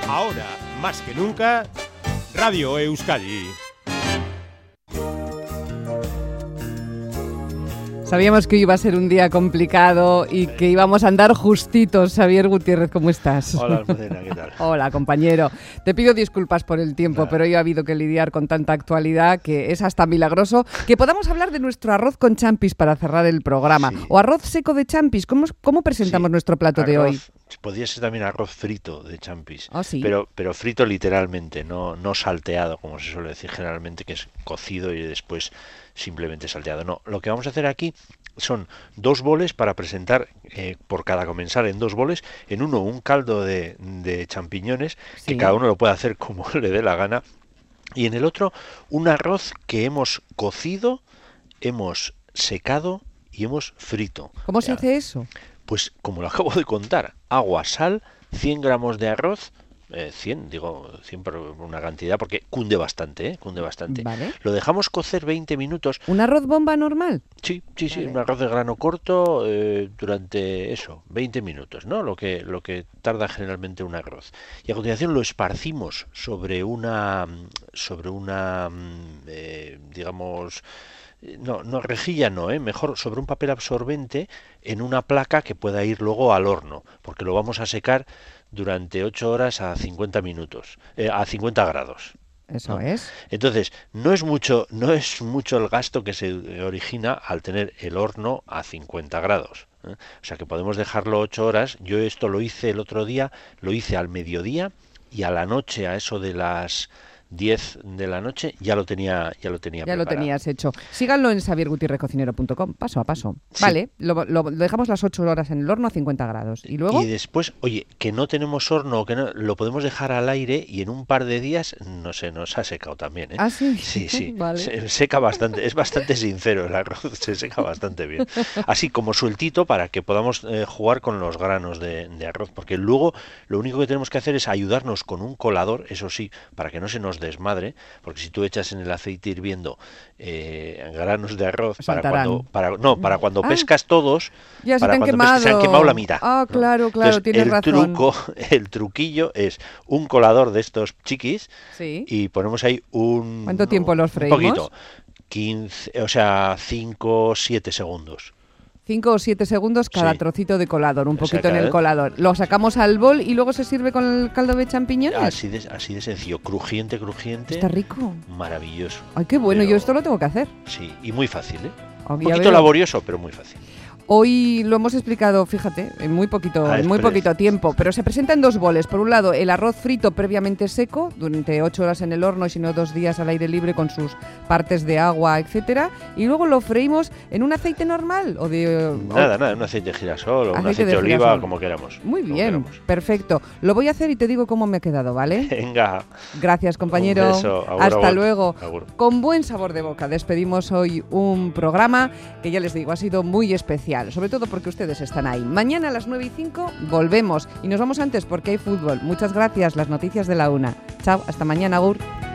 Ahora, más que nunca, Radio Euskadi. Sabíamos que hoy iba a ser un día complicado y que íbamos a andar justitos. Xavier Gutiérrez, ¿cómo estás? Hola, Almudena, ¿qué tal? Hola, compañero. Te pido disculpas por el tiempo, pero hoy ha habido que lidiar con tanta actualidad que es hasta milagroso que podamos hablar de nuestro arroz con champis para cerrar el programa. Sí. O arroz seco de champis. ¿Cómo presentamos nuestro plato de hoy? Podría ser también arroz frito de champis, ¿sí? pero frito literalmente, no salteado, como se suele decir generalmente, que es cocido y después simplemente salteado. No, lo que vamos a hacer aquí son 2 boles para presentar por cada comensal en 2 boles. En uno un caldo de champiñones, sí, que cada uno lo puede hacer como le dé la gana. Y en el otro un arroz que hemos cocido, hemos secado y hemos frito. ¿Cómo se hace eso? Pues como lo acabo de contar, agua, sal, 100 gramos de arroz. 100 por una cantidad porque cunde bastante, Vale. Lo dejamos cocer 20 minutos. ¿Un arroz bomba normal? Sí, vale. Un arroz de grano corto durante 20 minutos, ¿no? Lo que tarda generalmente un arroz. Y a continuación lo esparcimos sobre una rejilla no, mejor sobre un papel absorbente en una placa que pueda ir luego al horno, porque lo vamos a secar durante 8 horas a 50 minutos, a 50 grados. Eso ¿no? es. Entonces, no es mucho el gasto que se origina al tener el horno a 50 grados. O sea que podemos dejarlo 8 horas. Yo esto lo hice el otro día, lo hice al mediodía y a la noche, a eso de las 10 de la noche, ya lo tenía preparado. Ya lo tenías hecho. Síganlo en xaviergutierrezcocinero.com, paso a paso. Sí. Vale, lo dejamos las 8 horas en el horno a 50 grados. ¿Y luego? Y después, oye, que no tenemos horno, que no, lo podemos dejar al aire y en un par de días, no sé, nos ha secado también, ¿eh? ¿Ah, sí? Sí. Vale. Se seca bastante, es bastante sincero el arroz, se seca bastante bien. Así como sueltito para que podamos jugar con los granos de arroz, porque luego lo único que tenemos que hacer es ayudarnos con un colador, eso sí, para que no se nos desmadre, porque si tú echas en el aceite hirviendo granos de arroz para cuando pescas todos, ya para se cuando pescas, se han quemado la mitad. Ah, ¿no? claro, Entonces, tienes razón. El truquillo es un colador de estos chiquis, sí, y ponemos ahí un... ¿Cuánto tiempo los freímos? Un poquito, 5 o 7 segundos. 5 o 7 segundos cada trocito de colador, un poquito en el colador. Lo sacamos al bol y luego se sirve con el caldo de champiñones. Así de sencillo, crujiente. Está rico. Maravilloso. Ay, qué bueno, yo esto lo tengo que hacer. Sí, y muy fácil, ¿eh? Un poquito laborioso, pero muy fácil. Hoy lo hemos explicado, fíjate, en muy poquito tiempo, pero se presenta en 2 boles. Por un lado, el arroz frito previamente seco, durante 8 horas en el horno y si no 2 días al aire libre con sus partes de agua, etcétera. Y luego lo freímos en un aceite normal o de... Nada, un aceite de girasol o un aceite de oliva, como queramos. Muy bien, perfecto. Lo voy a hacer y te digo cómo me ha quedado, ¿vale? Venga. Gracias, compañero. Un beso. Hasta luego. Agur. Con buen sabor de boca despedimos hoy un programa que ya les digo, ha sido muy especial. Sobre todo porque ustedes están ahí. Mañana a las 9:05 volvemos y nos vamos antes porque hay fútbol. Muchas gracias, las noticias de la 1. Chao, hasta mañana, agur.